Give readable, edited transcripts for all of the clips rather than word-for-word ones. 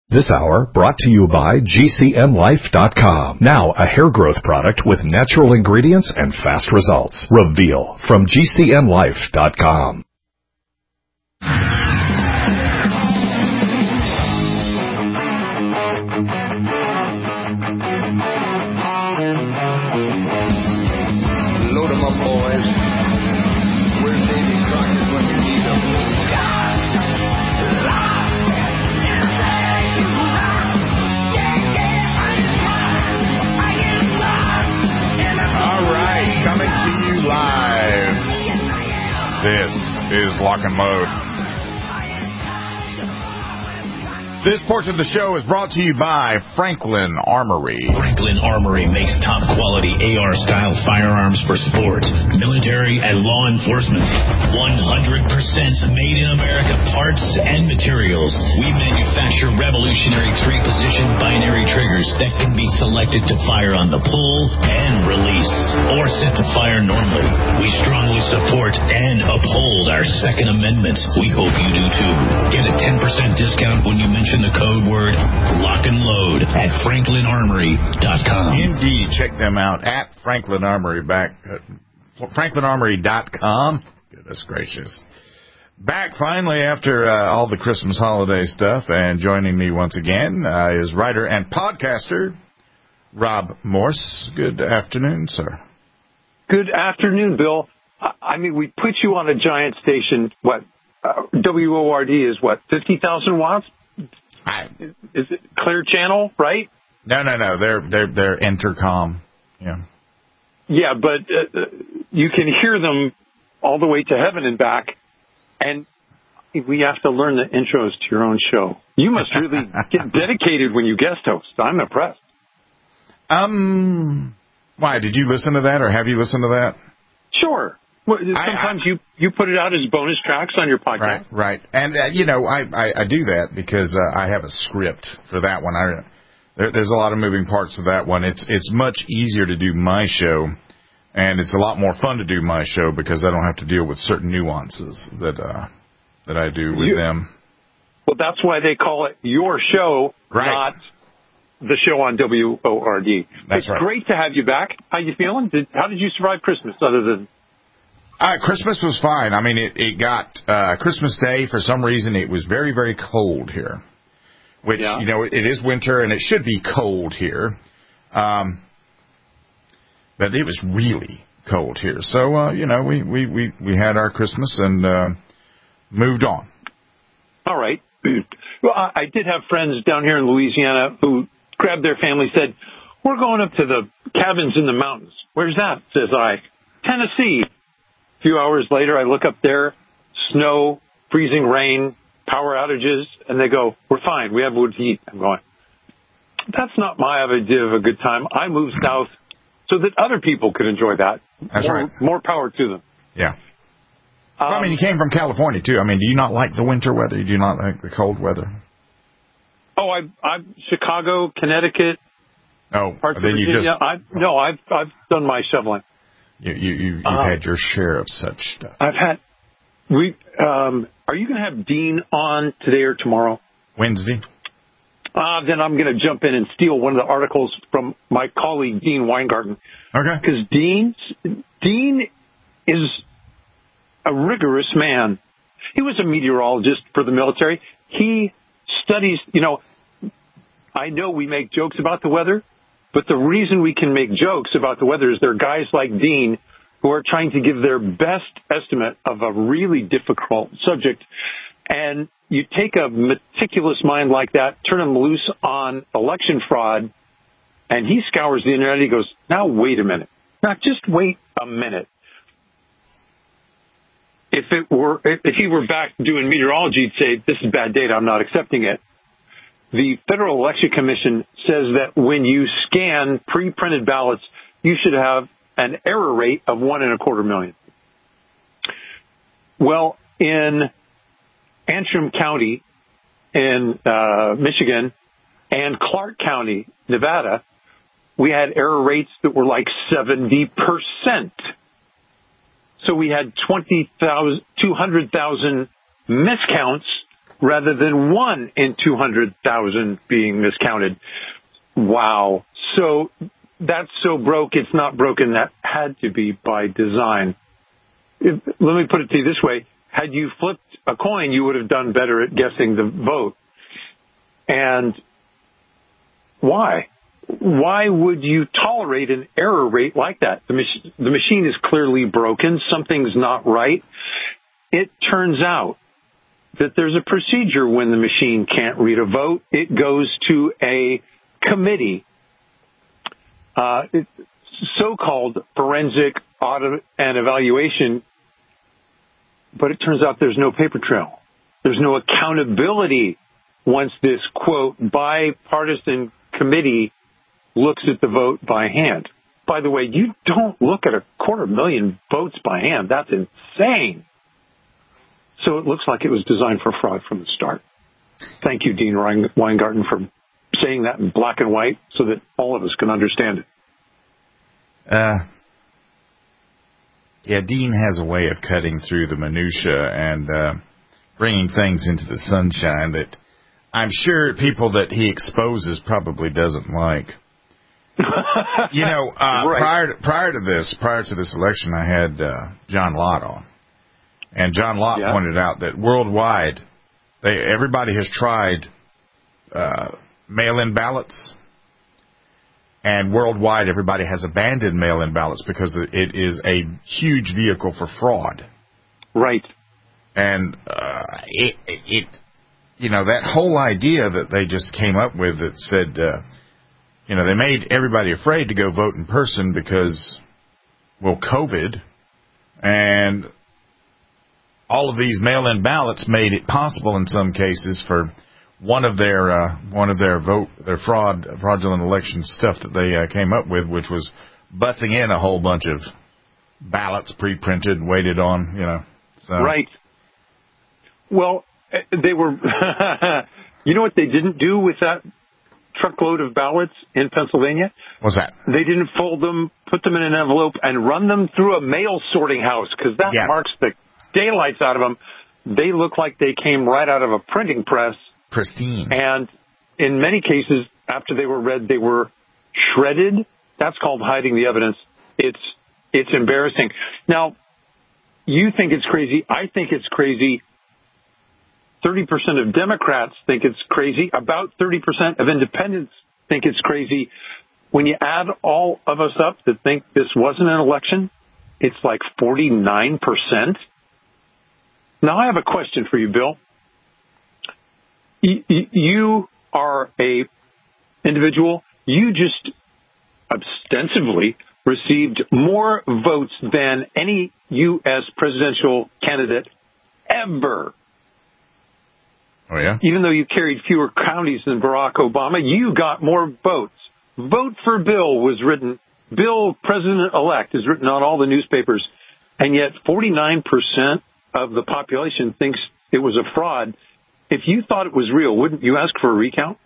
This hour brought to you by GCNlife.com. Now a hair growth product with natural ingredients and fast results. Reveal from GCNlife.com. Load 'em up, boys. Where's Davy Crockett when you need him? All right, coming to you live. This is Lock and Load. This portion of the show is brought to you by Franklin Armory. Franklin Armory makes top-quality AR-style firearms for sport, military, and law enforcement. 100% made-in-America parts and materials. We manufacture revolutionary three-position binary triggers that can be selected to fire on the pull and release, or set to fire normally. We strongly support and uphold our Second Amendment. We hope you do too. Get a 10% discount when you mention the code word Lock and Load at FranklinArmory.com. Indeed, check them out at Franklin Armory. FranklinArmory.com. Goodness gracious. Back finally after all the Christmas holiday stuff, and joining me once again is writer and podcaster Rob Morse. Good afternoon, sir. Good afternoon, Bill. I mean, we put you on a giant station. What WORD is? What 50,000 watts? Is it Clear Channel, right? No. They're intercom. Yeah. Yeah, but you can hear them all the way to heaven and back, and we have to learn the intros to your own show. You must really get dedicated when you guest host. I'm impressed. Why? Did you listen to that, or have you listened to that? Sure. Well, sometimes you put it out as bonus tracks on your podcast. Right. And, I do that because I have a script for that one. There's a lot of moving parts to that one. It's much easier to do my show, and it's a lot more fun to do my show because I don't have to deal with certain nuances that I do with them. Well, that's why they call it your show, not the show on WORD. That's right. It's great to have you back. How you feeling? How did you survive Christmas other than... Christmas was fine. I mean, it got Christmas Day, for some reason, it was very, very cold here, which, it is winter and it should be cold here. But it was really cold here. So, we had our Christmas and moved on. All right. Well, I did have friends down here in Louisiana who grabbed their family, said, we're going up to the cabins in the mountains. Where's that? Says I. Tennessee. A few hours later, I look up there, snow, freezing rain, power outages, and they go, we're fine. We have wood to eat. I'm going, that's not my idea of a good time. I moved south so that other people could enjoy that. That's right. More power to them. Yeah. Well, you came from California, too. I mean, do you not like the winter weather? Do you not like the cold weather? Oh, I'm Chicago, Connecticut, parts of Virginia. I've done my shoveling. You've had your share of such stuff. I've had. Are you going to have Dean on today or tomorrow? Wednesday. Then I'm going to jump in and steal one of the articles from my colleague Dean Weingarten. Okay. Because Dean is a rigorous man. He was a meteorologist for the military. He studies. I know we make jokes about the weather. But the reason we can make jokes about the weather is there are guys like Dean who are trying to give their best estimate of a really difficult subject. And you take a meticulous mind like that, turn him loose on election fraud, and he scours the internet. He goes, now wait a minute. Now just wait a minute. If he were back doing meteorology, he'd say, this is bad data. I'm not accepting it. The Federal Election Commission says that when you scan pre-printed ballots, you should have an error rate of 1.25 million. Well, in Antrim County in Michigan and Clark County, Nevada, we had error rates that were like 70%. So we had 200,000 miscounts rather than 1 in 200,000 being miscounted. Wow. So that's so broke, it's not broken. That had to be by design. Let me put it to you this way. Had you flipped a coin, you would have done better at guessing the vote. And why? Why would you tolerate an error rate like that? The machine is clearly broken. Something's not right. It turns out that there's a procedure when the machine can't read a vote. It goes to a committee, so-called forensic audit and evaluation, but it turns out there's no paper trail. There's no accountability once this, quote, bipartisan committee looks at the vote by hand. By the way, you don't look at 250,000 votes by hand. That's insane. So it looks like it was designed for fraud from the start. Thank you, Dean Weingarten, for saying that in black and white so that all of us can understand it. Yeah, Dean has a way of cutting through the minutia and bringing things into the sunshine that I'm sure people that he exposes probably doesn't like. You know, right. prior to this election, I had John Lott on, and John Lott pointed out that worldwide, everybody has tried mail-in ballots, and worldwide, everybody has abandoned mail-in ballots because it is a huge vehicle for fraud. Right. And you know, that whole idea that they just came up with that said, you know, they made everybody afraid to go vote in person because, well, COVID, and all of these mail-in ballots made it possible in some cases for one of their fraudulent election stuff that they came up with, which was bussing in a whole bunch of ballots pre-printed, waited on, you know. So. Right. Well, they were, you know what they didn't do with that truckload of ballots in Pennsylvania? What's that? They didn't fold them, put them in an envelope, and run them through a mail sorting house, because that marks the daylights out of them. They look like they came right out of a printing press. Pristine. And in many cases, after they were read, they were shredded. That's called hiding the evidence. It's embarrassing. Now, you think it's crazy. I think it's crazy. 30% of Democrats think it's crazy. About 30% of independents think it's crazy. When you add all of us up that think this wasn't an election, it's like 49%. Now, I have a question for you, Bill. You are a individual. You just ostensibly received more votes than any U.S. presidential candidate ever. Oh, yeah? Even though you carried fewer counties than Barack Obama, you got more votes. Vote for Bill was written. Bill, President-elect, is written on all the newspapers. And yet 49% of the population thinks it was a fraud. If you thought it was real, wouldn't you ask for a recount?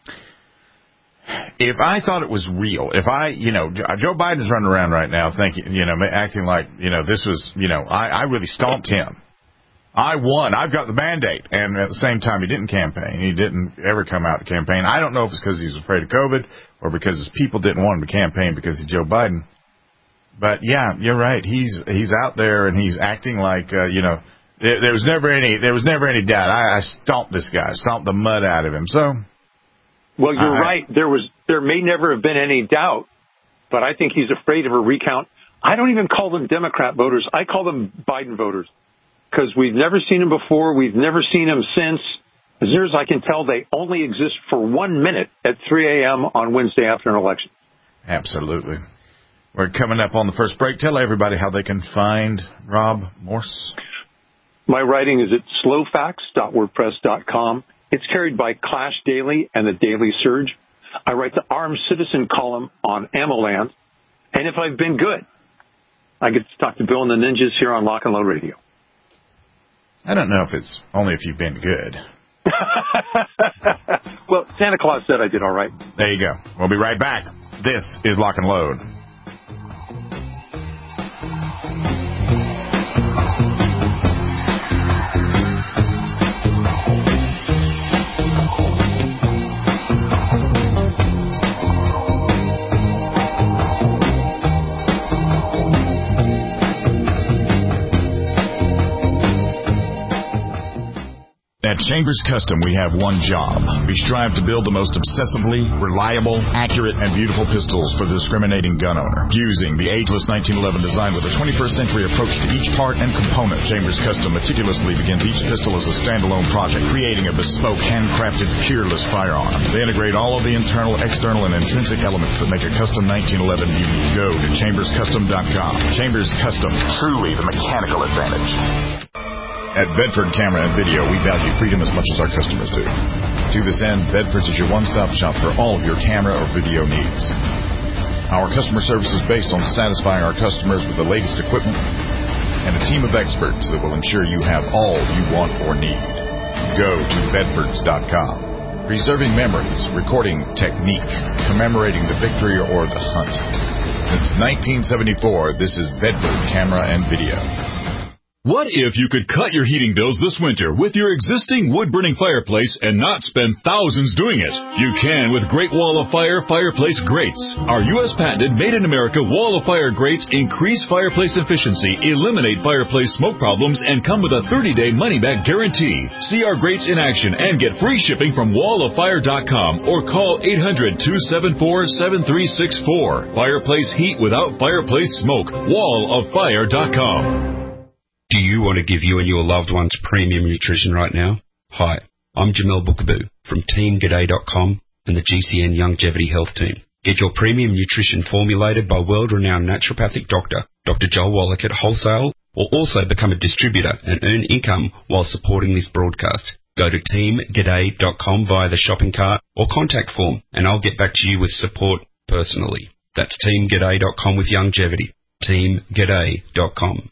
If I thought it was real, Joe Biden's running around right now thinking, acting like, this was, I really stomped him. I won. I've got the mandate. And at the same time, he didn't campaign. He didn't ever come out to campaign. I don't know if it's because he was afraid of COVID or because his people didn't want him to campaign because he's Joe Biden. But, yeah, you're right. He's out there and he's acting like, there was never any doubt. I stomped this guy, stomped the mud out of him. So, well, you're right. There may never have been any doubt, but I think he's afraid of a recount. I don't even call them Democrat voters. I call them Biden voters. Because we've never seen them before. We've never seen them since. As near as I can tell, they only exist for 1 minute at 3 a.m. on Wednesday after an election. Absolutely. We're coming up on the first break. Tell everybody how they can find Rob Morse. My writing is at slowfacts.wordpress.com. It's carried by Clash Daily and the Daily Surge. I write the Armed Citizen column on AmmoLand. And if I've been good, I get to talk to Bill and the Ninjas here on Lock and Load Radio. I don't know if it's only if you've been good. Well, Santa Claus said I did all right. There you go. We'll be right back. This is Lock and Load. At Chambers Custom, we have one job. We strive to build the most obsessively reliable, accurate, and beautiful pistols for the discriminating gun owner. Using the ageless 1911 design with a 21st century approach to each part and component, Chambers Custom meticulously begins each pistol as a standalone project, creating a bespoke, handcrafted, peerless firearm. They integrate all of the internal, external, and intrinsic elements that make a custom 1911 unique. Go to chamberscustom.com. Chambers Custom, truly the mechanical advantage. At Bedford Camera and Video, we value freedom as much as our customers do. To this end, Bedford's is your one-stop shop for all of your camera or video needs. Our customer service is based on satisfying our customers with the latest equipment and a team of experts that will ensure you have all you want or need. Go to bedfords.com. Preserving memories, recording technique, commemorating the victory or the hunt. Since 1974, this is Bedford Camera and Video. What if you could cut your heating bills this winter with your existing wood-burning fireplace and not spend thousands doing it? You can with Great Wall of Fire fireplace grates. Our U.S. patented made-in-America Wall of Fire grates increase fireplace efficiency, eliminate fireplace smoke problems, and come with a 30-day money-back guarantee. See our grates in action and get free shipping from walloffire.com or call 800-274-7364. Fireplace heat without fireplace smoke. walloffire.com. Do you want to give you and your loved ones premium nutrition right now? Hi, I'm Jamel Bookaboo from TeamGaday.com and the GCN Longevity Health Team. Get your premium nutrition formulated by world-renowned naturopathic doctor, Dr. Joel Wallach at Wholesale, or also become a distributor and earn income while supporting this broadcast. Go to TeamGaday.com via the shopping cart or contact form, and I'll get back to you with support personally. That's TeamGaday.com with longevity. TeamGaday.com.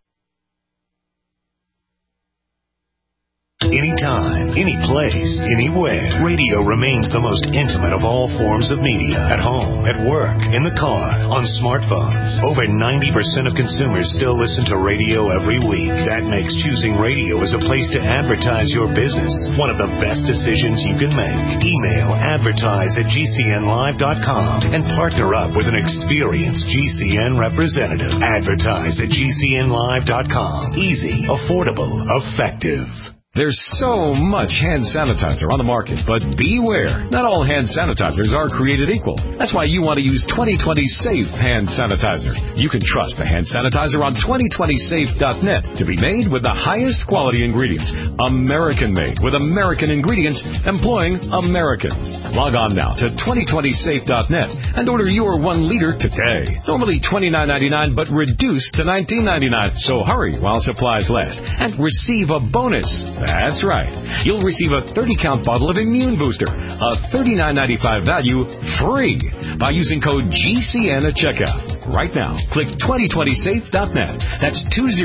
Anytime, any place, anywhere. Radio remains the most intimate of all forms of media. At home, at work, in the car, on smartphones. Over 90% of consumers still listen to radio every week. That makes choosing radio as a place to advertise your business one of the best decisions you can make. Email advertise@gcnlive.com and partner up with an experienced GCN representative. Advertise at gcnlive.com. Easy, affordable, effective. There's so much hand sanitizer on the market, but beware. Not all hand sanitizers are created equal. That's why you want to use 2020 Safe hand sanitizer. You can trust the hand sanitizer on 2020safe.net to be made with the highest quality ingredients. American-made with American ingredients employing Americans. Log on now to 2020safe.net and order your 1 liter today. Normally $29.99, but reduced to $19.99. So hurry while supplies last and receive a bonus. That's right. You'll receive a 30-count bottle of Immune Booster, a $39.95 value, free by using code GCN at checkout. Right now, click 2020safe.net. That's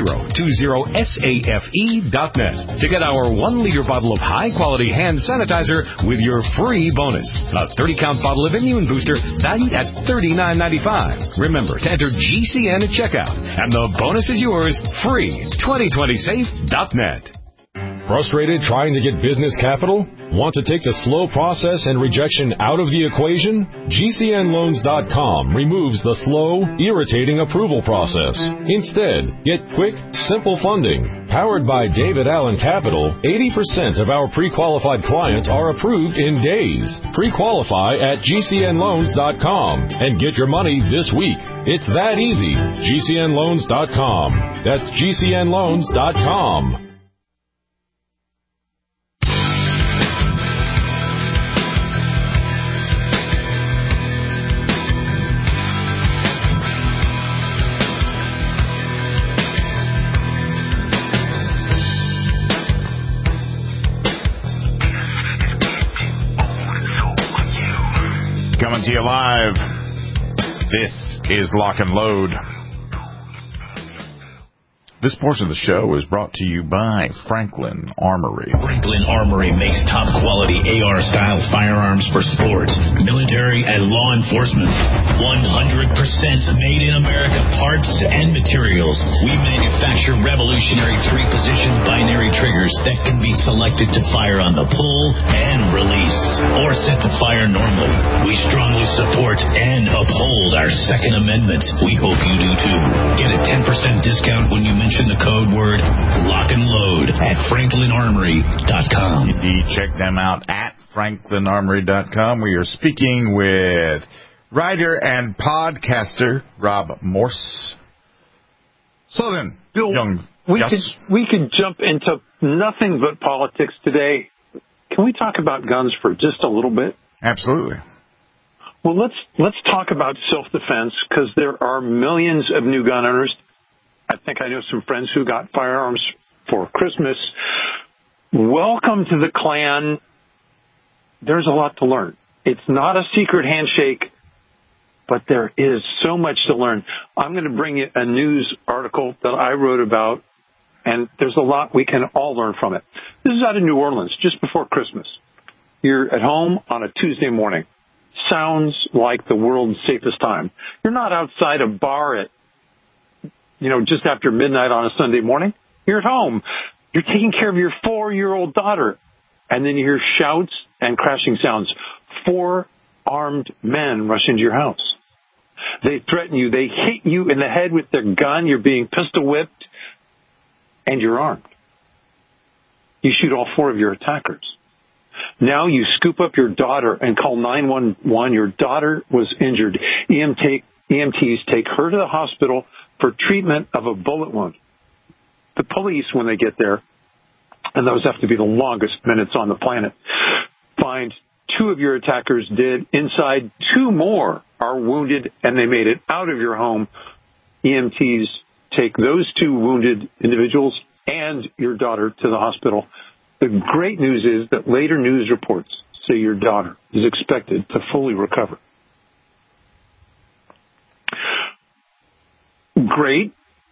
2020safe.net to get our 1-liter bottle of high-quality hand sanitizer with your free bonus. A 30-count bottle of Immune Booster valued at $39.95. Remember to enter GCN at checkout, and the bonus is yours, free. 2020safe.net. Frustrated trying to get business capital? Want to take the slow process and rejection out of the equation? GCNLoans.com removes the slow, irritating approval process. Instead, get quick, simple funding. Powered by David Allen Capital, 80% of our pre-qualified clients are approved in days. Pre-qualify at GCNLoans.com and get your money this week. It's that easy. GCNLoans.com. That's GCNLoans.com. Coming to you live. This is Lock and Load. This portion of the show is brought to you by Franklin Armory. Franklin Armory makes top-quality AR-style firearms for sports, military, and law enforcement. 100% made in America parts and materials. We manufacture revolutionary 3-position binary triggers that can be selected to fire on the pull and release, or set to fire normally. We strongly support and uphold our Second Amendment. We hope you do too. Get a 10% discount when you mention the code word Lock and Load at FranklinArmory.com. Indeed, check them out at FranklinArmory.com. We are speaking with writer and podcaster Rob Morse. So then, Bill, we could jump into nothing but politics today. Can we talk about guns for just a little bit? Absolutely. Well, let's talk about self-defense, because there are millions of new gun owners. I think I know some friends who got firearms for Christmas. Welcome to the clan. There's a lot to learn. It's not a secret handshake, but there is so much to learn. I'm going to bring you a news article that I wrote about, and there's a lot we can all learn from it. This is out of New Orleans, just before Christmas. You're at home on a Tuesday morning. Sounds like the world's safest time. You're not outside a bar at, just after midnight on a Sunday morning. You're at home. You're taking care of your 4-year-old daughter. And then you hear shouts and crashing sounds. 4 armed men rush into your house. They threaten you. They hit you in the head with their gun. You're being pistol whipped. And you're armed. You shoot all 4 of your attackers. Now you scoop up your daughter and call 911. Your daughter was injured. EMTs take her to the hospital for treatment of a bullet wound. The police, when they get there, and those have to be the longest minutes on the planet, find 2 of your attackers dead. Inside, 2 more are wounded, and they made it out of your home. EMTs take those 2 wounded individuals and your daughter to the hospital. The great news is that later news reports say your daughter is expected to fully recover. Great,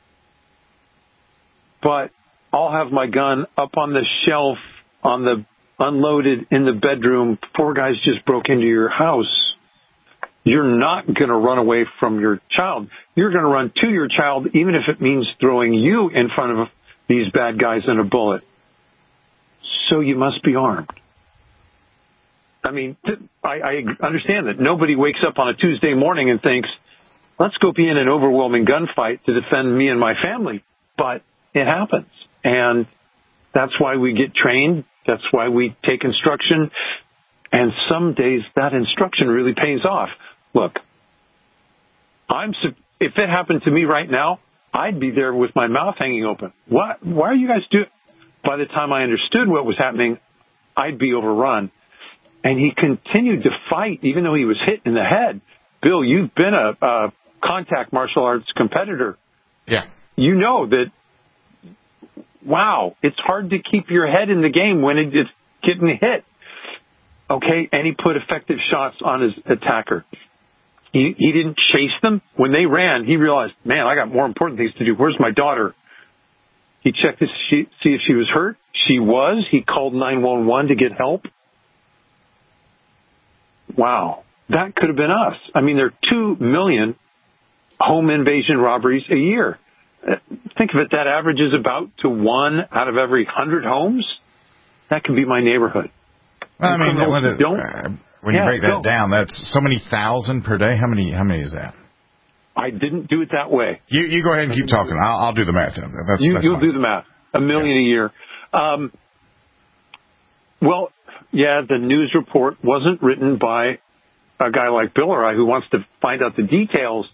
but I'll have my gun up on the shelf, unloaded in the bedroom. 4 guys just broke into your house. You're not going to run away from your child. You're going to run to your child, even if it means throwing you in front of these bad guys and a bullet. So you must be armed. I mean, I understand that nobody wakes up on a Tuesday morning and thinks, let's go be in an overwhelming gunfight to defend me and my family. But it happens. And that's why we get trained. That's why we take instruction. And some days that instruction really pays off. Look, if it happened to me right now, I'd be there with my mouth hanging open. Why are you guys doing? By the time I understood what was happening, I'd be overrun. And he continued to fight, even though he was hit in the head. Bill, you've been a contact martial arts competitor. Yeah. You know that, wow, it's hard to keep your head in the game when it's getting hit. Okay, and he put effective shots on his attacker. He didn't chase them. When they ran, he realized, man, I got more important things to do. Where's my daughter? He checked to see if she was hurt. She was. He called 911 to get help. Wow. That could have been us. I mean, there are 2 million home invasion robberies a year. Think of it, that averages about to 1 out of every 100 homes. That could be my neighborhood. Well, I mean, when you break that down, that's so many thousand per day. How many is that? I didn't do it that way. You go ahead and keep talking. I'll do the math. You'll do the math. 1 million a year. Well, yeah, the news report wasn't written by a guy like Bill or I who wants to find out the details.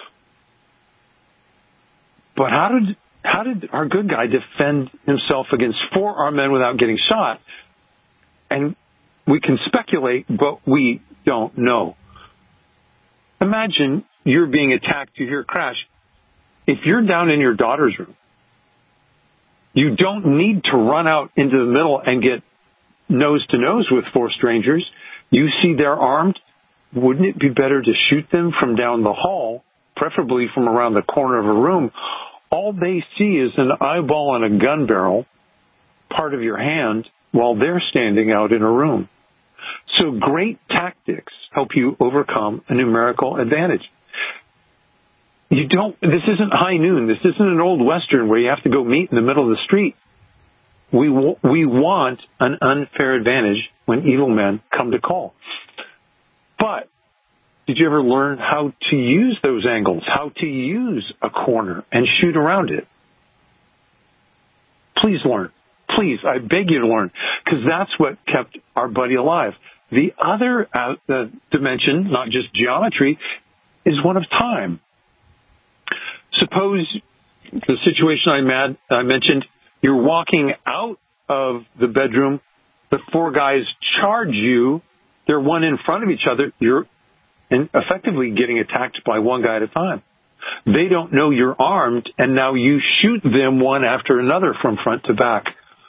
But how did our good guy defend himself against 4 armed men without getting shot? And we can speculate, but we don't know. Imagine you're being attacked, you hear a crash. If you're down in your daughter's room, you don't need to run out into the middle and get nose to nose with 4 strangers. You see they're armed. Wouldn't it be better to shoot them from down the hall, preferably from around the corner of a room? All they see is an eyeball and a gun barrel, part of your hand, while they're standing out in a room. So great tactics help you overcome a numerical advantage. This isn't high noon. This isn't an old Western where you have to go meet in the middle of the street. We want an unfair advantage when evil men come to call. But did you ever learn how to use those angles, how to use a corner and shoot around it? Please learn. Please, I beg you to learn, because that's what kept our buddy alive. The other dimension, not just geometry, is one of time. Suppose the situation I mentioned, you're walking out of the bedroom, the four guys charge you, they're one in front of each other, you're effectively getting attacked by one guy at a time. They don't know you're armed, and now you shoot them one after another from front to back.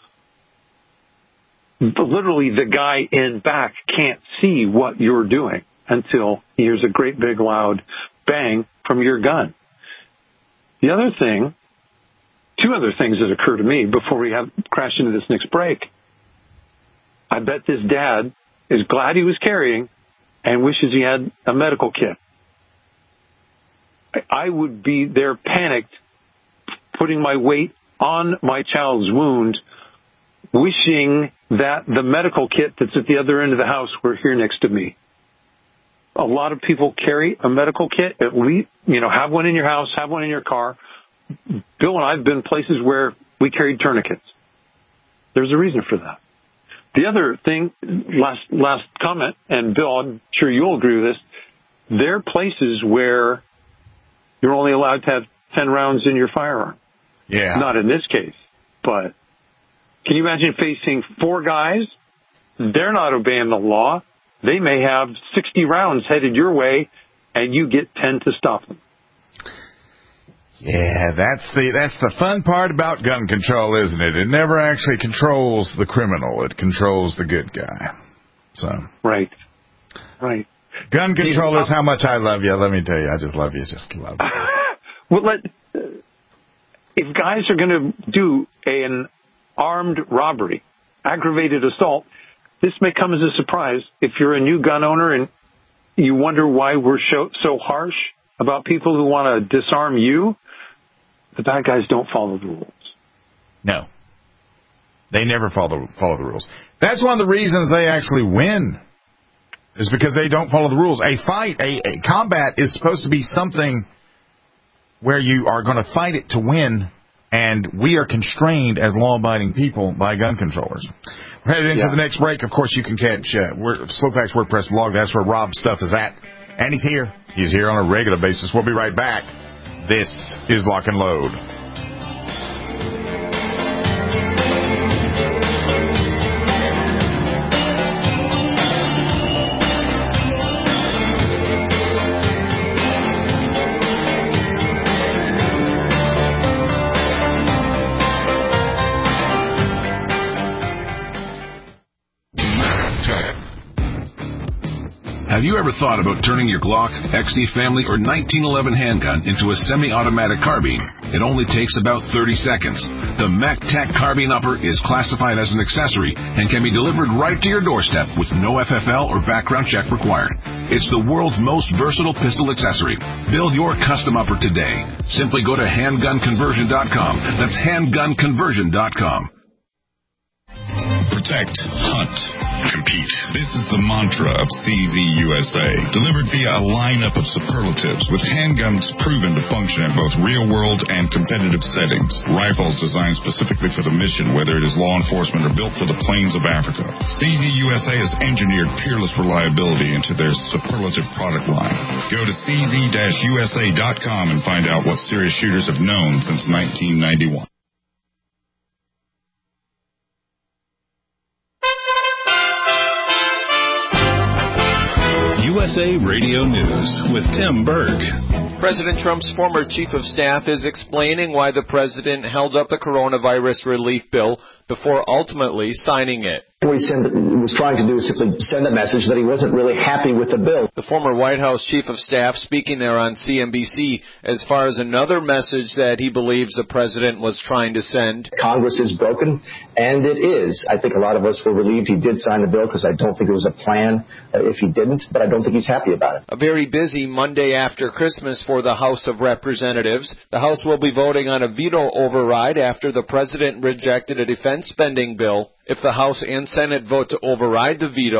Literally, the guy in back can't see what you're doing until he hears a great big loud bang from your gun. The other thing, two other things that occur to me before we crash into this next break. I bet this dad is glad he was carrying and wishes he had a medical kit. I would be there panicked, putting my weight on my child's wound, wishing that the medical kit that's at the other end of the house were here next to me. A lot of people carry a medical kit, at least, have one in your house, have one in your car. Bill and I have been places where we carried tourniquets. There's a reason for that. The other thing, last comment, and Bill, I'm sure you'll agree with this, there are places where you're only allowed to have 10 rounds in your firearm. Yeah. Not in this case, but can you imagine facing four guys? They're not obeying the law. They may have 60 rounds headed your way, and you get 10 to stop them. Yeah, that's the fun part about gun control, isn't it? It never actually controls the criminal. It controls the good guy. So Right. Gun control is how much I love you. Let me tell you, I just love you. Just love you. Well, if guys are going to do an armed robbery, aggravated assault, this may come as a surprise. If you're a new gun owner and you wonder why we're so harsh about people who want to disarm you, the bad guys don't follow the rules. No. They never follow the rules. That's one of the reasons they actually win, is because they don't follow the rules. A fight, a combat is supposed to be something where you are going to fight it to win, and we are constrained as law-abiding people by gun controllers. We're headed into the next break. Of course, you can catch Slowfacts WordPress blog. That's where Rob's stuff is at. And he's here. He's here on a regular basis. We'll be right back. This is Lock and Load. Have you ever thought about turning your Glock, XD Family, or 1911 handgun into a semi-automatic carbine? It only takes about 30 seconds. The MacTac Carbine Upper is classified as an accessory and can be delivered right to your doorstep with no FFL or background check required. It's the world's most versatile pistol accessory. Build your custom upper today. Simply go to handgunconversion.com. That's handgunconversion.com. Protect, hunt, compete. This is the mantra of CZ USA. Delivered via a lineup of superlatives with handguns proven to function in both real-world and competitive settings. Rifles designed specifically for the mission, whether it is law enforcement or built for the plains of Africa. CZ USA has engineered peerless reliability into their superlative product line. Go to cz-usa.com and find out what serious shooters have known since 1991. USA Radio News with Tim Berg. President Trump's former chief of staff is explaining why the president held up the coronavirus relief bill before ultimately signing it. What he was trying to do is simply send a message that he wasn't really happy with the bill. The former White House chief of staff speaking there on CNBC as far as another message that he believes the president was trying to send. Congress is broken, and it is. I think a lot of us were relieved he did sign the bill because I don't think there was a plan if he didn't, but I don't think he's happy about it. A very busy Monday after Christmas for the House of Representatives. The House will be voting on a veto override after the president rejected a defense spending bill. If the House and Senate vote to override the veto,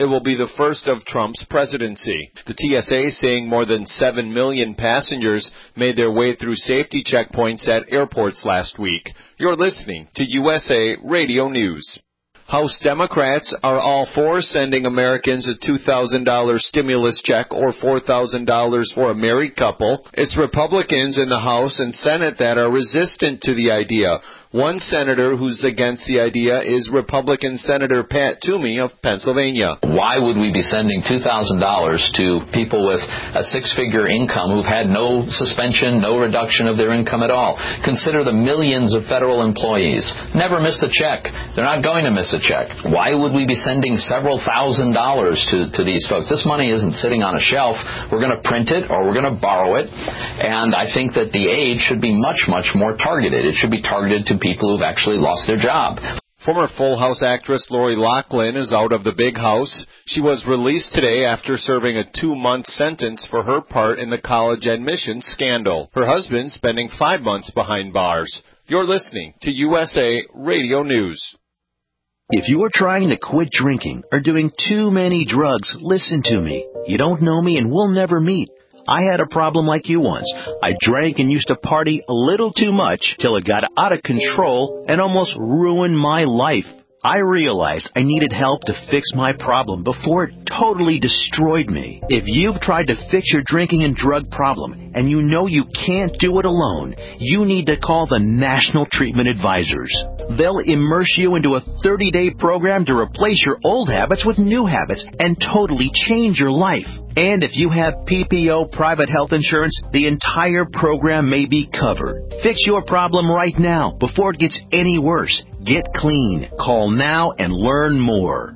It will be the first of Trump's presidency. The TSA saying more than 7 million passengers made their way through safety checkpoints at airports last week. You're listening to USA Radio News. House Democrats are all for sending Americans a $2,000 stimulus check or $4,000 for a married couple. It's Republicans in the House and Senate that are resistant to the idea. One senator who's against the idea is Republican Senator Pat Toomey of Pennsylvania. Why would we be sending $2,000 to people with a six-figure income who've had no suspension, no reduction of their income at all? Consider the millions of federal employees. Never missed a check. They're not going to miss a check. Why would we be sending several $1,000s to these folks? This money isn't sitting on a shelf. We're going to print it or we're going to borrow it. And I think that the aid should be much, much more targeted. It should be targeted to people who've actually lost their job. Former Full House actress Lori Loughlin is out of the big house. She was released today after serving a 2-month sentence for her part in the college admissions scandal. Her husband spending 5 months behind bars. You're listening to USA Radio News. If you are trying to quit drinking or doing too many drugs, listen to me. You don't know me and we'll never meet. I had a problem like you once. I drank and used to party a little too much till it got out of control and almost ruined my life. I realized I needed help to fix my problem before it totally destroyed me. If you've tried to fix your drinking and drug problem and you know you can't do it alone, you need to call the National Treatment Advisors. They'll immerse you into a 30-day program to replace your old habits with new habits and totally change your life. And if you have PPO private health insurance, the entire program may be covered. Fix your problem right now before it gets any worse. Get clean. Call now and learn more.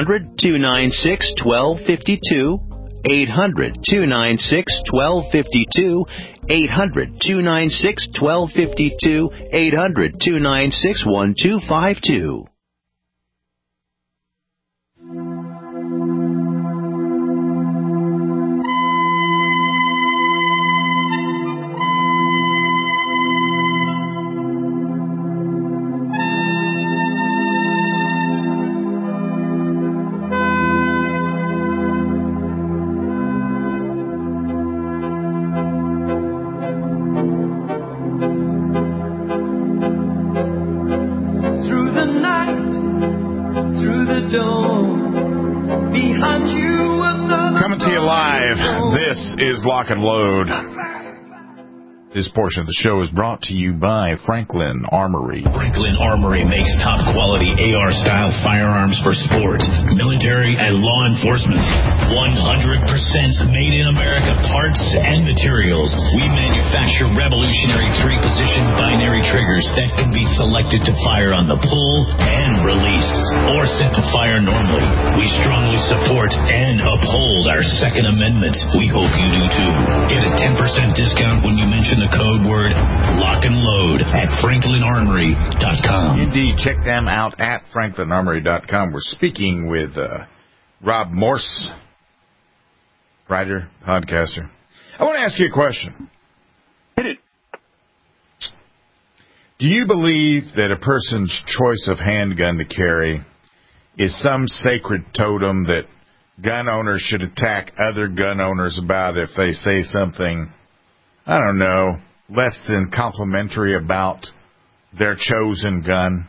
800-296-1252. 800-296-1252. 800-296-1252. 800-296-1252. Lock and Load. This portion of the show is brought to you by Franklin Armory. Franklin Armory makes top-quality AR-style firearms for sport, military, and law enforcement. 100% made in America parts and materials. We manufacture revolutionary 3-position binary triggers that can be selected to fire on the pull and release, or set to fire normally. We strongly support and uphold our Second Amendment. We hope you do too. Get a 10% discount when you mention the code word Lock and Load at FranklinArmory.com. Indeed, check them out at FranklinArmory.com. We're speaking with Rob Morse, writer, podcaster. I want to ask you a question. Hit it. Do you believe that a person's choice of handgun to carry is some sacred totem that gun owners should attack other gun owners about if they say something, I don't know, less than complimentary about their chosen gun?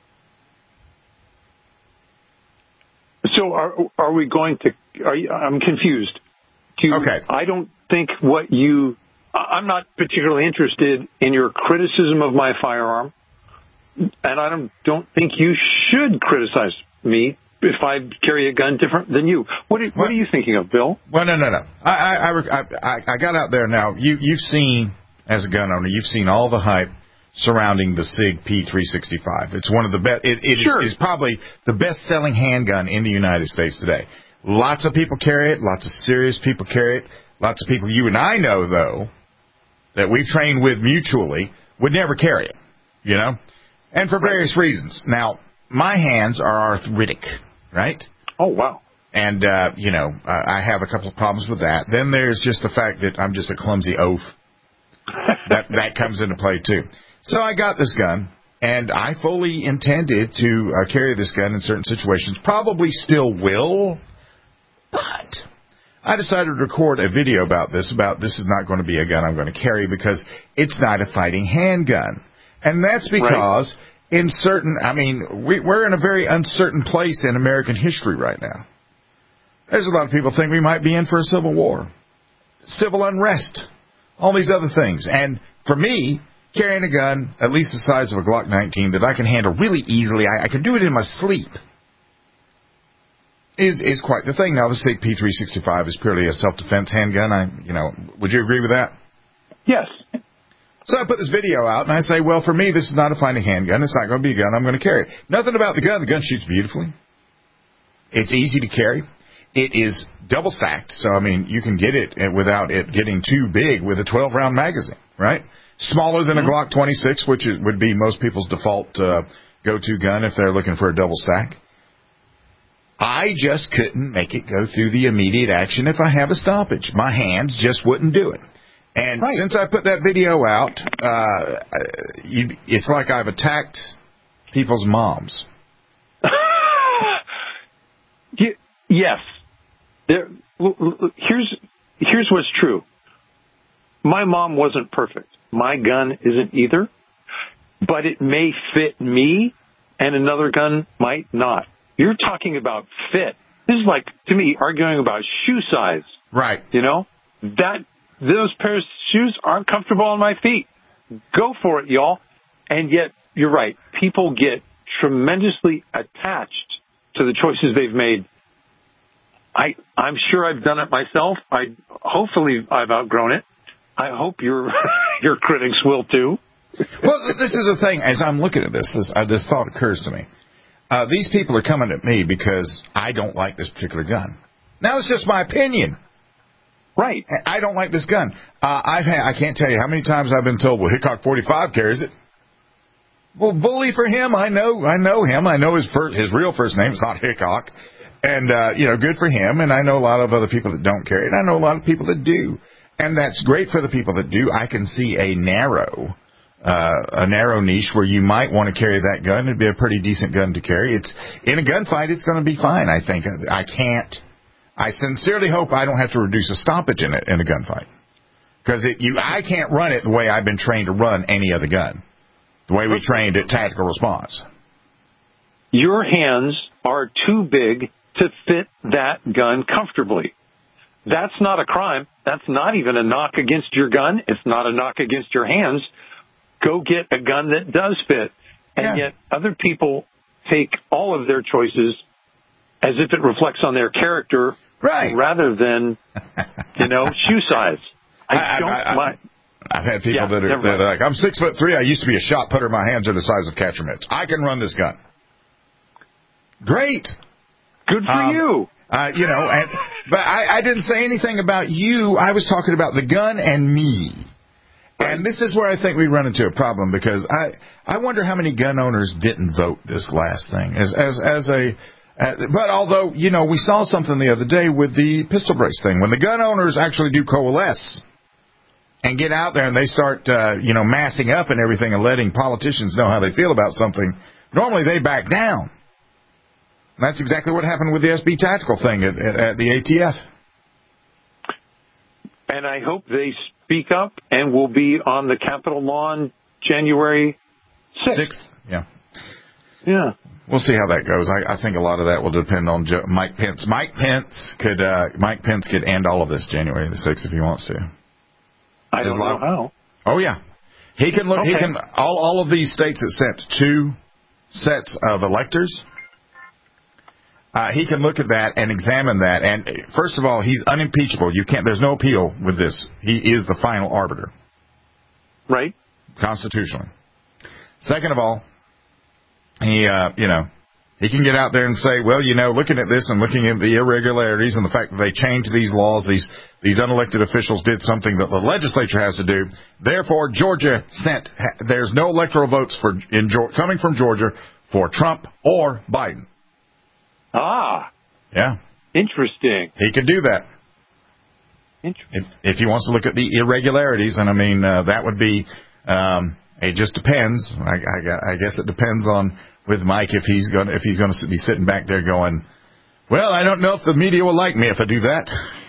So are we going to? I'm confused. Okay. I don't think I'm not particularly interested in your criticism of my firearm, and I don't think you should criticize me if I carry a gun different than you. What are you thinking of, Bill? Well, no. I got out there now. You've seen, as a gun owner, you've seen all the hype surrounding the SIG P365. It's one of the best. It is probably the best-selling handgun in the United States today. Lots of people carry it. Lots of serious people carry it. Lots of people you and I know, though, that we've trained with mutually, would never carry it, you know, and for various reasons. Now, my hands are arthritic, right? Oh, wow. And, I have a couple of problems with that. Then there's just the fact that I'm just a clumsy oaf. That comes into play, too. So I got this gun, and I fully intended to carry this gun in certain situations. Probably still will. But I decided to record a video about this is not going to be a gun I'm going to carry because it's not a fighting handgun. And that's because we're in a very uncertain place in American history right now. There's a lot of people think we might be in for a civil war, civil unrest, all these other things. And for me, carrying a gun, at least the size of a Glock 19, that I can handle really easily, I can do it in my sleep, is quite the thing. Now, the SIG P365 is purely a self-defense handgun. Would you agree with that? Yes. So I put this video out, and I say, well, for me, this is not a fighting handgun. It's not going to be a gun I'm going to carry. Nothing about the gun. The gun shoots beautifully. It's easy to carry. It is double stacked, so, you can get it without it getting too big with a 12-round magazine, right? Smaller than a Glock 26, which would be most people's default go-to gun if they're looking for a double stack. I just couldn't make it go through the immediate action if I have a stoppage. My hands just wouldn't do it. And since I put that video out, it's like I've attacked people's moms. Yes. Here's what's true. My mom wasn't perfect. My gun isn't either, but it may fit me, and another gun might not. You're talking about fit. This is like, to me, arguing about shoe size. Right. Those pairs of shoes aren't comfortable on my feet. Go for it, y'all. And yet, you're right. People get tremendously attached to the choices they've made. I'm sure I've done it myself. Hopefully I've outgrown it. I hope your critics will too. Well, this is the thing. As I'm looking at this thought occurs to me. These people are coming at me because I don't like this particular gun. Now, it's just my opinion. Right. I don't like this gun. I can't tell you how many times I've been told, well, Hickok 45 carries it. Well, bully for him. I know him. I know his real first name. It's not Hickok. And, good for him. And I know a lot of other people that don't carry it. I know a lot of people that do. And that's great for the people that do. I can see a narrow niche where you might want to carry that gun. It'd be a pretty decent gun to carry. It's in a gunfight. It's going to be fine. I think. I sincerely hope I don't have to reduce a stoppage in a gunfight, because I can't run it the way I've been trained to run any other gun, the way we trained at Tactical Response. Your hands are too big to fit that gun comfortably. That's not a crime. That's not even a knock against your gun. It's not a knock against your hands. Go get a gun that does fit. And yet other people take all of their choices as if it reflects on their character, rather than, shoe size. I've had people that are like, I'm 6'3". I used to be a shot putter. My hands are the size of catcher mitts. I can run this gun. Great. Good for you. But I didn't say anything about you. I was talking about the gun and me. And this is where I think we run into a problem, because I wonder how many gun owners didn't vote this last thing. But although, we saw something the other day with the pistol brace thing. When the gun owners actually do coalesce and get out there and they start, massing up and everything and letting politicians know how they feel about something, normally they back down. And that's exactly what happened with the SB Tactical thing at the ATF. And I hope they speak up and will be on the Capitol lawn January 6th. Yeah. Yeah. We'll see how that goes. I think a lot of that will depend on Mike Pence. Mike Pence could end all of this January the 6th if he wants to. I don't know how. Oh yeah, he can look. Okay. He can all of these states that sent 2 sets of electors. He can look at that and examine that. And first of all, he's unimpeachable. There's no appeal with this. He is the final arbiter. Right. Constitutionally. Second of all, he can get out there and say, well, looking at this and looking at the irregularities and the fact that they changed these laws, these unelected officials did something that the legislature has to do. Therefore, Georgia there's no electoral votes coming from Georgia for Trump or Biden. Ah. Yeah. Interesting. He could do that. Interesting. If he wants to look at the irregularities, and that would be, it just depends. I guess it depends on with Mike if he's going to be sitting back there going, Well, I don't know if the media will like me if I do that.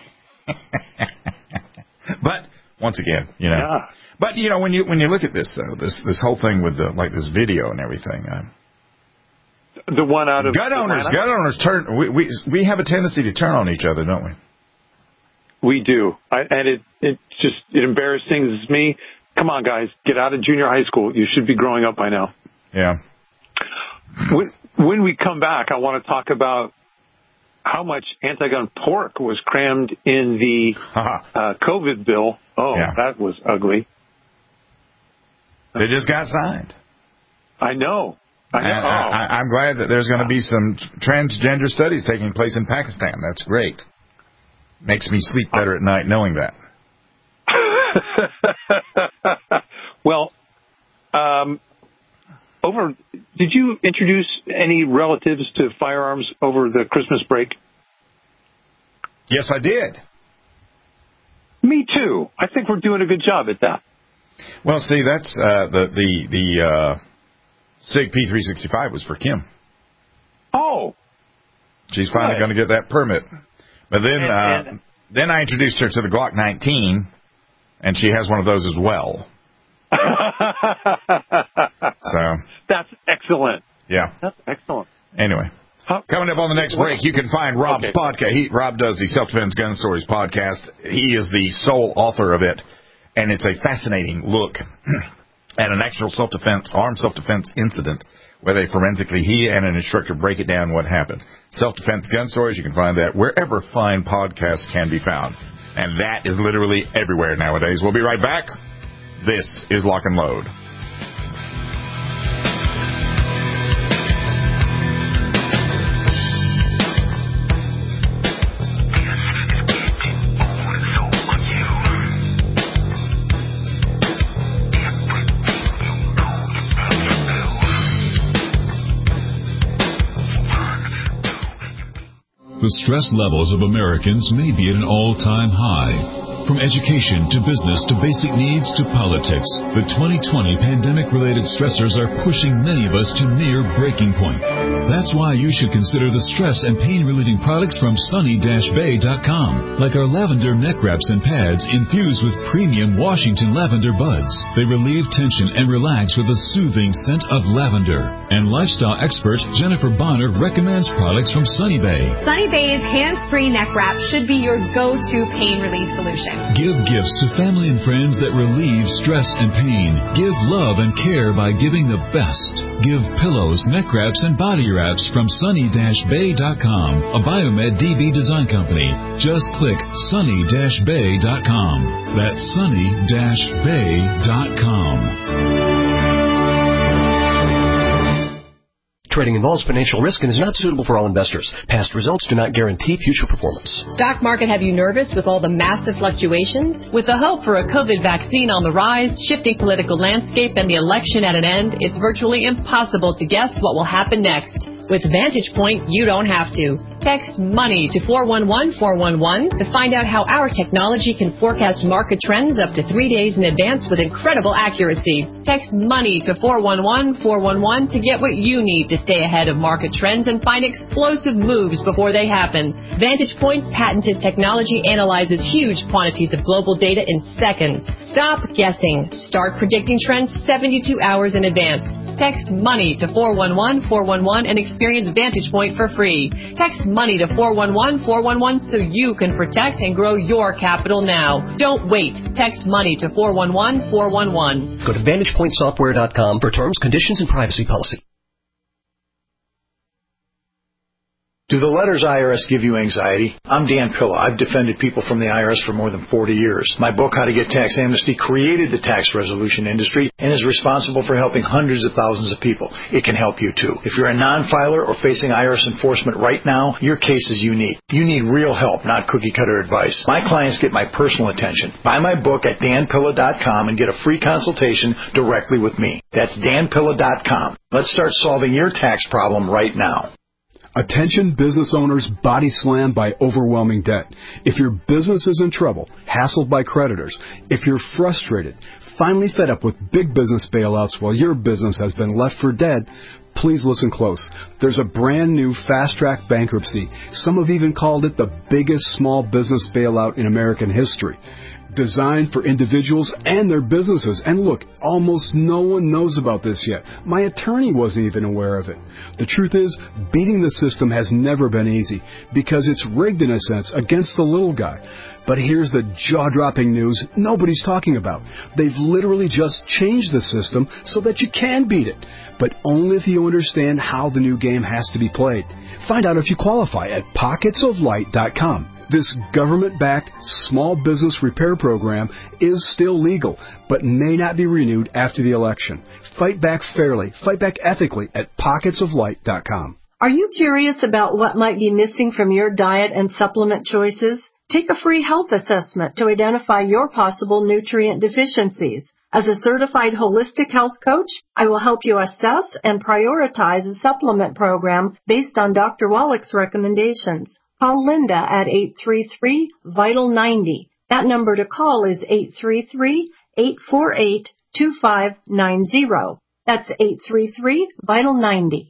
But once again, Yeah. But when you look at this though, this whole thing with this video and everything. The one out of gun owners turn. We have a tendency to turn on each other, don't we? We do, and it embarrasses me. Come on, guys, get out of junior high school. You should be growing up by now. Yeah. When we come back, I want to talk about how much anti-gun pork was crammed in the COVID bill. Oh, yeah. That was ugly. They just got signed. I know. I'm glad that there's going to be some transgender studies taking place in Pakistan. That's great. Makes me sleep better at night knowing that. Well, did you introduce any relatives to firearms over the Christmas break? Yes, I did. Me too. I think we're doing a good job at that. Well, see, that's the SIG P365 was for Kim. Oh. She's finally going to get that permit. But then I introduced her to the Glock 19, and she has one of those as well. So that's excellent. Yeah. That's excellent. Anyway. Coming up on the next break, you can find Rob's podcast. Rob does the Self-Defense Gun Stories podcast. He is the sole author of it, and it's a fascinating look at an actual armed self-defense incident where he and an instructor break it down what happened. Self-Defense Gun Stories, you can find that wherever fine podcasts can be found. And that is literally everywhere nowadays. We'll be right back. This is Lock and Load. The stress levels of Americans may be at an all-time high. From education to business to basic needs to politics, the 2020 pandemic-related stressors are pushing many of us to near breaking point. That's why you should consider the stress and pain-relieving products from sunny-bay.com, like our lavender neck wraps and pads infused with premium Washington lavender buds. They relieve tension and relax with a soothing scent of lavender. And lifestyle expert Jennifer Bonner recommends products from Sunny Bay. Sunny Bay's hands-free neck wrap should be your go-to pain relief solution. Give gifts to family and friends that relieve stress and pain. Give love and care by giving the best. Give pillows, neck wraps, and body wraps from sunny-bay.com, a Biomed DB design company. Just click sunny-bay.com. That's sunny-bay.com. Trading involves financial risk and is not suitable for all investors. Past results do not guarantee future performance. Stock market have you nervous with all the massive fluctuations? With the hope for a COVID vaccine on the rise, shifting political landscape, and the election at an end, it's virtually impossible to guess what will happen next. With Vantage Point, you don't have to. Text MONEY to 411-411 to find out how our technology can forecast market trends up to 3 days in advance with incredible accuracy. Text MONEY to 411-411 to get what you need to stay ahead of market trends and find explosive moves before they happen. Vantage Point's patented technology analyzes huge quantities of global data in seconds. Stop guessing. Start predicting trends 72 hours in advance. Text MONEY to 411-411 and experience Vantage Point for free. Text MONEY to 411-411 so you can protect and grow your capital now. Don't wait. Text MONEY to 411-411. Go to VantagePointSoftware.com for terms, conditions, and privacy policy. Do the letters IRS give you anxiety? I'm Dan Pilla. I've defended people from the IRS for more than 40 years. My book, How to Get Tax Amnesty, created the tax resolution industry and is responsible for helping hundreds of thousands of people. It can help you too. If you're a non-filer or facing IRS enforcement right now, your case is unique. You need real help, not cookie-cutter advice. My clients get my personal attention. Buy my book at danpilla.com and get a free consultation directly with me. That's danpilla.com. Let's start solving your tax problem right now. Attention business owners body slammed by overwhelming debt. If your business is in trouble, hassled by creditors, if you're frustrated, finally fed up with big business bailouts while your business has been left for dead, please listen close. There's a brand new fast-track bankruptcy. Some have even called it the biggest small business bailout in American history. Designed for individuals and their businesses. And look, almost no one knows about this yet. My attorney wasn't even aware of it. The truth is, beating the system has never been easy because it's rigged in a sense against the little guy. But here's the jaw-dropping news nobody's talking about. They've literally just changed the system so that you can beat it, but only if you understand how the new game has to be played. Find out if you qualify at pocketsoflight.com. This government-backed small business repair program is still legal, but may not be renewed after the election. Fight back fairly, fight back ethically at pocketsoflight.com. Are you curious about what might be missing from your diet and supplement choices? Take a free health assessment to identify your possible nutrient deficiencies. As a certified holistic health coach, I will help you assess and prioritize a supplement program based on Dr. Wallach's recommendations. Call Linda at 833-VITAL-90. That number to call is 833-848-2590. That's 833-VITAL-90.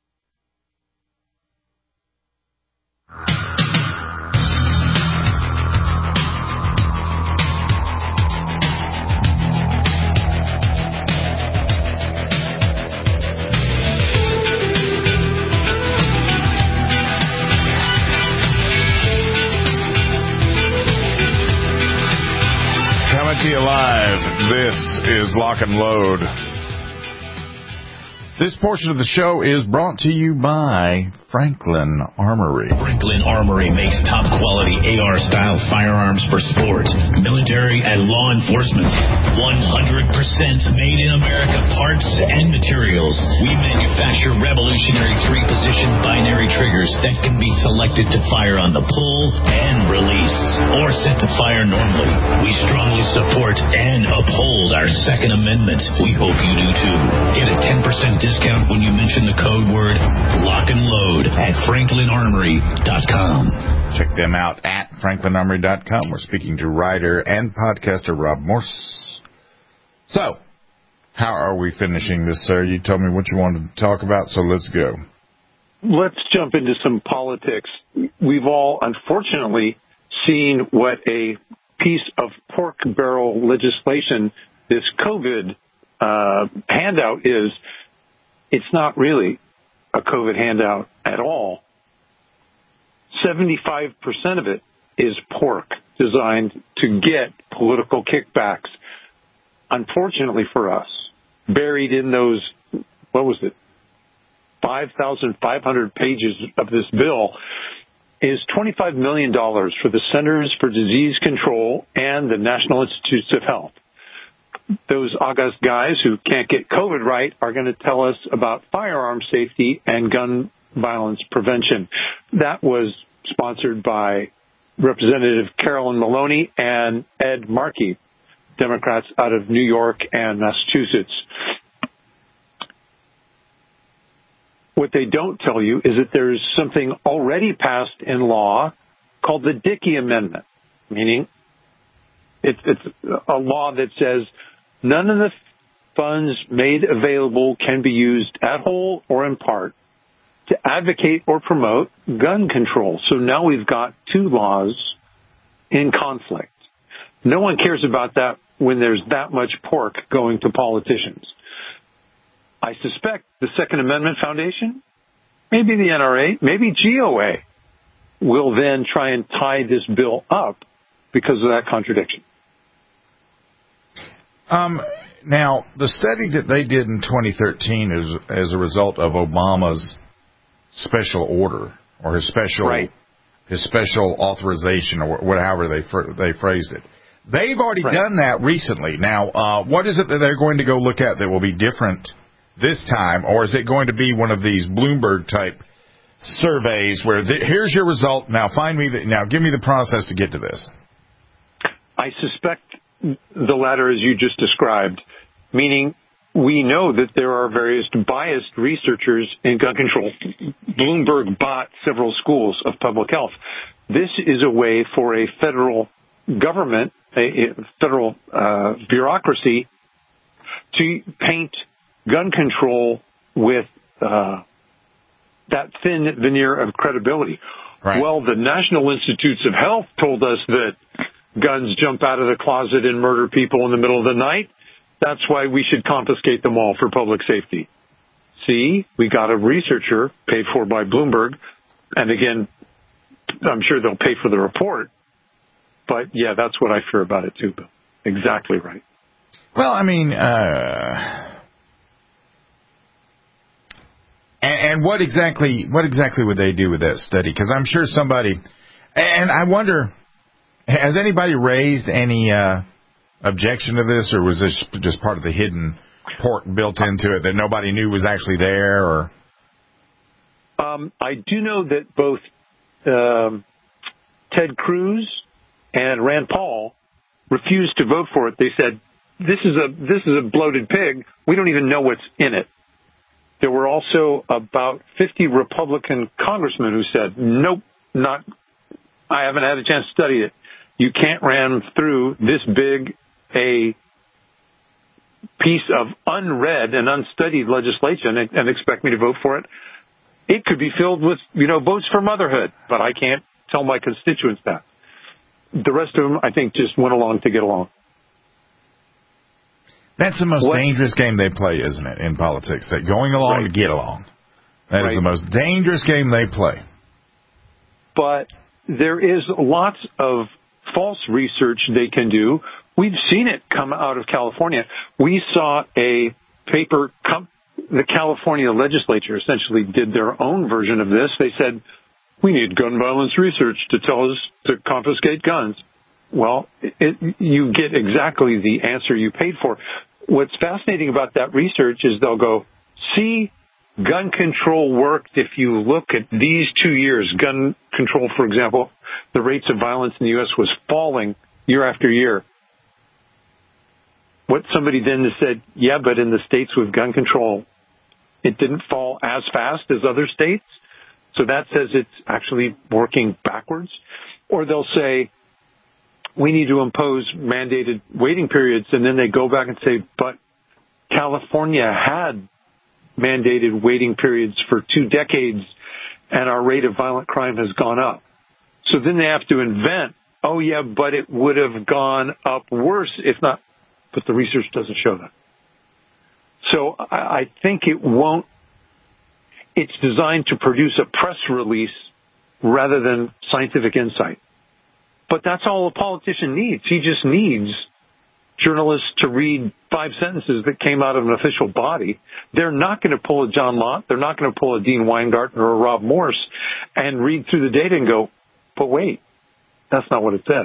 To you live. This is Lock and Load. This portion of the show is brought to you by Franklin Armory. Franklin Armory makes top-quality AR-style firearms for sport, military, and law enforcement. 100% made in America parts and materials. We manufacture revolutionary three-position binary triggers that can be selected to fire on the pull and release, or set to fire normally. We strongly support and uphold our Second Amendment. We hope you do too. Get a 10% discount when you mention the code word Lock and Load at FranklinArmory.com. Check them out at FranklinArmory.com. We're speaking to writer and podcaster Rob Morse. So, how are we finishing this, sir? You told me what you wanted to talk about, so let's go. Let's jump into some politics. We've all, unfortunately, seen what a piece of pork barrel legislation this COVID handout is. It's not really a COVID handout at all. 75% of it is pork designed to get political kickbacks. Unfortunately for us, buried in those, 5,500 pages of this bill is $25 million for the Centers for Disease Control and the National Institutes of Health. Those august guys who can't get COVID right are going to tell us about firearm safety and gun violence prevention. That was sponsored by Representative Carolyn Maloney and Ed Markey, Democrats out of New York and Massachusetts. What they don't tell you is that there's something already passed in law called the Dickey Amendment, meaning it's a law that says none of the funds made available can be used at whole or in part to advocate or promote gun control. So now we've got two laws in conflict. No one cares about that when there's that much pork going to politicians. I suspect the Second Amendment Foundation, maybe the NRA, maybe GOA, will then try and tie this bill up because of that contradiction. Now, the study that they did in 2013 is as a result of Obama's special order or his special authorization or however they phrased it. They've already done that recently. Now, what is it that they're going to go look at that will be different this time, or is it going to be one of these Bloomberg-type surveys where here's your result, now give me the process to get to this? I suspect the latter as you just described, meaning we know that there are various biased researchers in gun control. Bloomberg bought several schools of public health. This is a way for a federal government, a federal bureaucracy, to paint gun control with that thin veneer of credibility. Right. Well, the National Institutes of Health told us that guns jump out of the closet and murder people in the middle of the night. That's why we should confiscate them all for public safety. See, we got a researcher paid for by Bloomberg. And again, I'm sure they'll pay for the report. But, yeah, that's what I fear about it, too, Bill. Exactly right. Well, I mean, and what exactly would they do with that study? Because I'm sure somebody, and I wonder, has anybody raised any objection to this, or was this just part of the hidden port built into it that nobody knew was actually there? Or I do know that both Ted Cruz and Rand Paul refused to vote for it. They said, this is a bloated pig. We don't even know what's in it. There were also about 50 Republican congressmen who said, nope, I haven't had a chance to study it. You can't ram through this big a piece of unread and unstudied legislation and expect me to vote for it. It could be filled with, votes for motherhood, but I can't tell my constituents that. The rest of them, I think, just went along to get along. That's the most dangerous game they play, isn't it, in politics? That going along to get along. That is the most dangerous game they play. But there is lots of false research they can do. We've seen it come out of California. We saw a paper, the California legislature essentially did their own version of this. They said, we need gun violence research to tell us to confiscate guns. Well, you get exactly the answer you paid for. What's fascinating about that research is they'll go, see, gun control worked if you look at these 2 years. Gun control, for example, the rates of violence in the U.S. was falling year after year. What somebody then said, yeah, but in the states with gun control, it didn't fall as fast as other states. So that says it's actually working backwards. Or they'll say, we need to impose mandated waiting periods, and then they go back and say, but California had mandated waiting periods for 2 decades, and our rate of violent crime has gone up. So then they have to invent, oh, yeah, but it would have gone up worse if not. But the research doesn't show that. So I think it won't. It's designed to produce a press release rather than scientific insight. But that's all a politician needs. He just needs journalists to read 5 sentences that came out of an official body. They're not going to pull a John Lott. They're not going to pull a Dean Weingarten or a Rob Morse and read through the data and go, but wait, that's not what it says.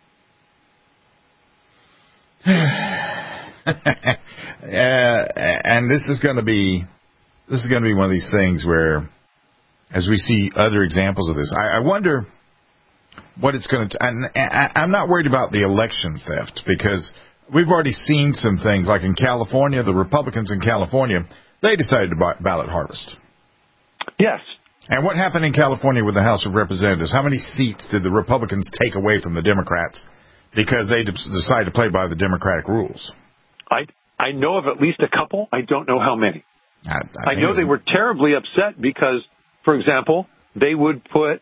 And this is going to be one of these things where, as we see other examples of this, I wonder what it's going to. I'm not worried about the election theft, because we've already seen some things like in California. The Republicans in California, they decided to ballot harvest. Yes. And what happened in California with the House of Representatives? How many seats did the Republicans take away from the Democrats because they decided to play by the Democratic rules? I know of at least a couple. I don't know how many. I know they were terribly upset because, for example, they would put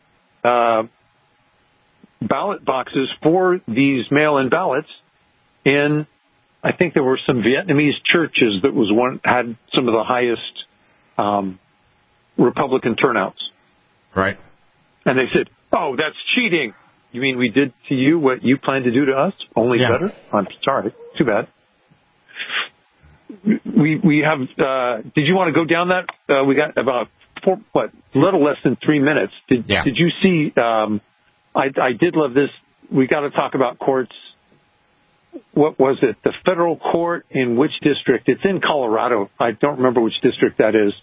ballot boxes for these mail-in ballots in, I think there were some Vietnamese churches that had some of the highest Republican turnouts. Right. And they said, oh, that's cheating. You mean we did to you what you planned to do to us? Only better? I'm sorry. Too bad. We have, did you want to go down that? We got about little less than 3 minutes. Did you see, I did love this. We got to talk about courts. What was it? The federal court in which district? It's in Colorado. I don't remember which district that is.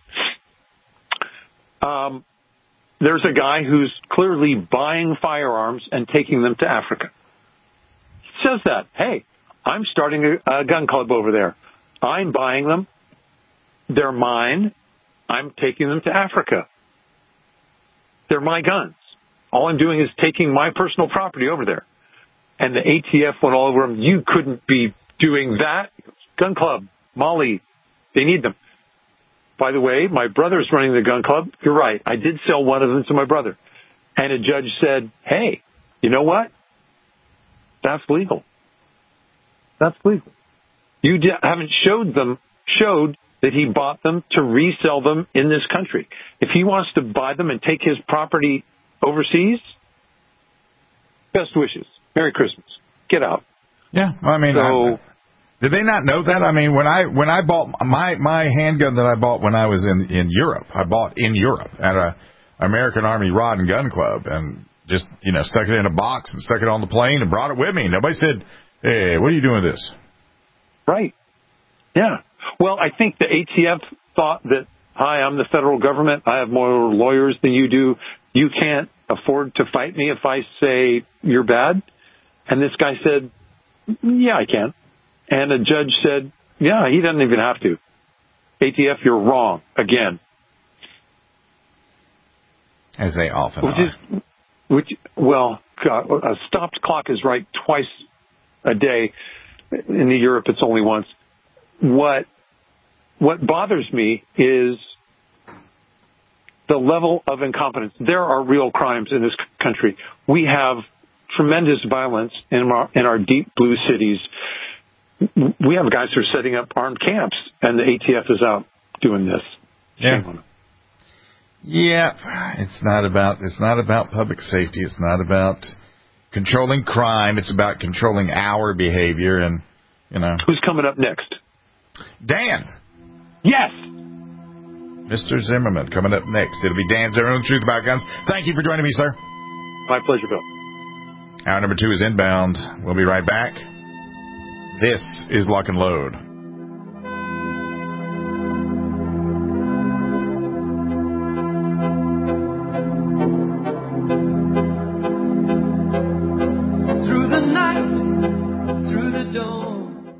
There's a guy who's clearly buying firearms and taking them to Africa. He says that, hey, I'm starting a gun club over there. I'm buying them. They're mine. I'm taking them to Africa. They're my guns. All I'm doing is taking my personal property over there. And the ATF went all over them. You couldn't be doing that. Gun club, Mali, they need them. By the way, my brother's running the gun club. You're right. I did sell one of them to my brother. And a judge said, hey, you know what? That's legal. That's legal. You haven't showed that he bought them to resell them in this country. If he wants to buy them and take his property overseas, best wishes. Merry Christmas. Get out. Yeah, I mean, did they not know that? I mean, when I bought my handgun that I bought when I was in Europe, I bought in Europe at a American Army Rod and Gun Club, and just stuck it in a box and stuck it on the plane and brought it with me. Nobody said, "Hey, what are you doing with this?" Right. Yeah. Well, I think the ATF thought that, hi, I'm the federal government. I have more lawyers than you do. You can't afford to fight me if I say you're bad. And this guy said, yeah, I can. And a judge said, yeah, he doesn't even have to. ATF, you're wrong again. As they often are. Well, a stopped clock is right twice a day. In Europe, it's only once. What bothers me is the level of incompetence. There are real crimes in this country. We have tremendous violence in our deep blue cities. We have guys who are setting up armed camps, and the ATF is out doing this. Yeah. Yeah, it's not about public safety. It's not about controlling crime. It's about controlling our behavior, and Who's coming up next? Dan. Yes. Mr. Zimmerman coming up next. It'll be Dan Zimmerman, Truth About Guns. Thank you for joining me, sir. My pleasure, Bill. Hour number 2 is inbound. We'll be right back. This is Lock and Load. Through the night, through the dawn.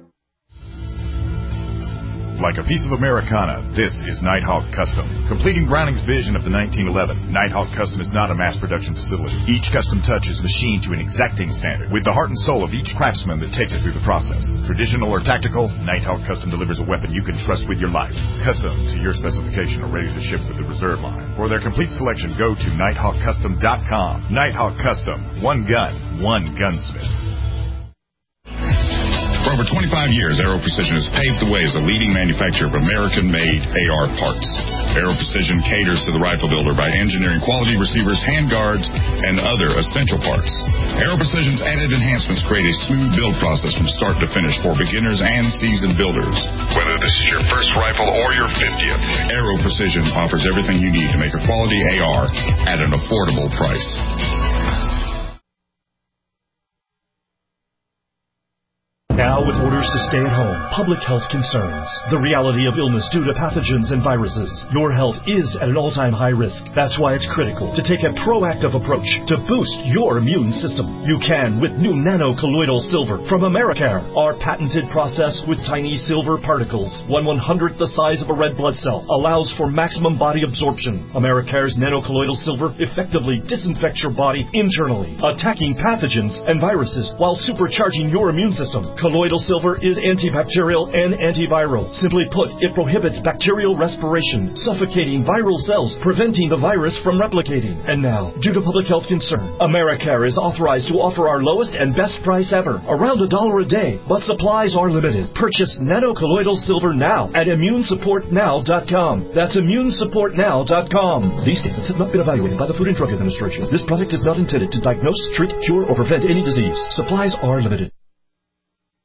Like a piece of Americana, this is Nighthawk Custom. Completing Browning's vision of the 1911, Nighthawk Custom is not a mass production facility. Each custom touch is machined to an exacting standard, with the heart and soul of each craftsman that takes it through the process. Traditional or tactical, Nighthawk Custom delivers a weapon you can trust with your life. Custom to your specification or ready to ship with the reserve line. For their complete selection, go to nighthawkcustom.com. Nighthawk Custom. One gun, one gunsmith. For over 25 years, Aero Precision has paved the way as a leading manufacturer of American-made AR parts. Aero Precision caters to the rifle builder by engineering quality receivers, handguards, and other essential parts. Aero Precision's added enhancements create a smooth build process from start to finish for beginners and seasoned builders. Whether this is your first rifle or your 50th, Aero Precision offers everything you need to make a quality AR at an affordable price. Now, with orders to stay at home, public health concerns, the reality of illness due to pathogens and viruses, your health is at an all-time high risk. That's why it's critical to take a proactive approach to boost your immune system. You can with new nano-colloidal silver from Americare, our patented process with tiny silver particles, 1/100th the size of a red blood cell, allows for maximum body absorption. Americare's nano-colloidal silver effectively disinfects your body internally, attacking pathogens and viruses while supercharging your immune system. Colloidal silver is antibacterial and antiviral. Simply put, it prohibits bacterial respiration, suffocating viral cells, preventing the virus from replicating. And now, due to public health concern, Americare is authorized to offer our lowest and best price ever, around $1 a day, but supplies are limited. Purchase nano-colloidal silver now at immunesupportnow.com. That's immunesupportnow.com. These statements have not been evaluated by the Food and Drug Administration. This product is not intended to diagnose, treat, cure, or prevent any disease. Supplies are limited.